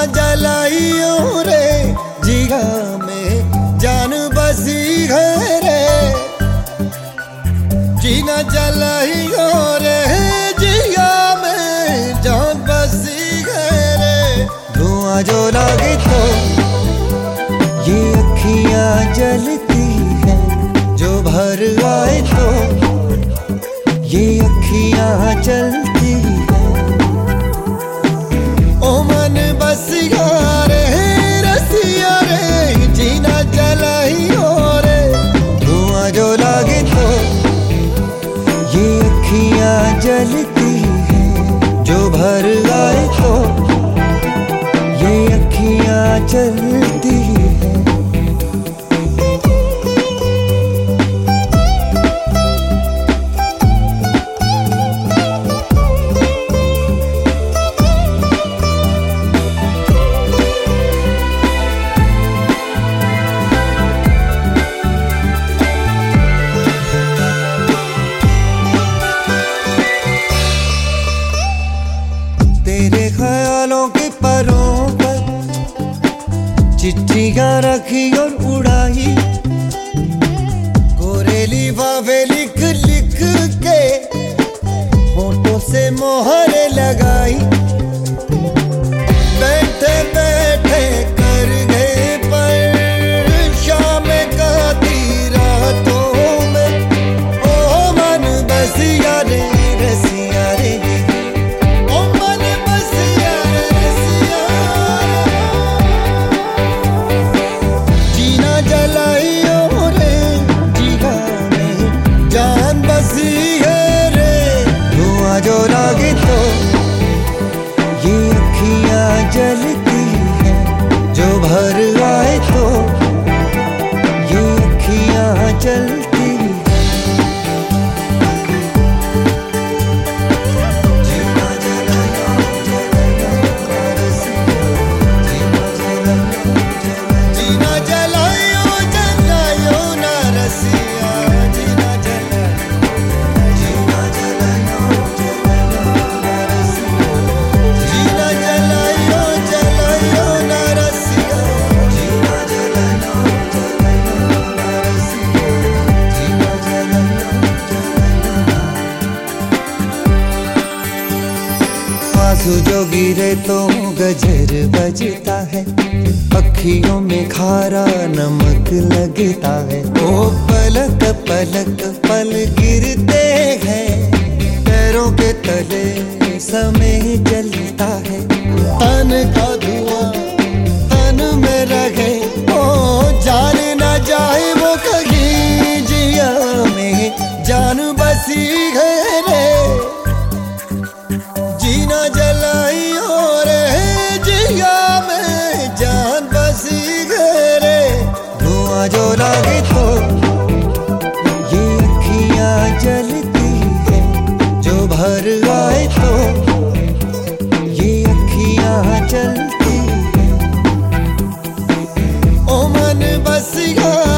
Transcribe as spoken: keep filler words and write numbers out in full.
जलाइयो रे जिया में जान बसी है रे, जीना जलाइयो रे जिया में जान बसी है रे। धुआं जो लगे तो ये अखियां जलती है, जो भर आए तो ये अखियां चलती है। ओ मन बसिया रे रसिया रे जीना जलाइयो रे। धुआं जो लगे तो ये अखियां जलती है, जो भर आए तो ये अखियां चलती है। तेरे ख्यालों के परों पर चिट्ठियां रखी और उड़ाई, कोरेली बावे लिख लिख के होठों से मोहर लगाई। बैठे बैठे कर गए पर शाम काती रातों में। ओ मन बसिया रे रसिया रे, जो लगे तो ये अखियां जलती है, जो भर आए तो ये अखियां चलती है। जीना जलायो जलायो ना रसिया, जीना आंसू जो गिरे तो गजर बजता है, अखियों में खारा नमक लगता है। ओ पलक पलक पल गिरते हैं, पैरों के तले समय जलता है। तन का धुआं तन में रहे, ओ जान न जाए वो कहीं जिया में जान बसी है रे। जीना जलाइयो रे जिया में जान बसी है रे। धुआं जो लगे तो ये अखियां जलती है, जो भर आए तो ये अखियां चलती है। ओ मन बसिया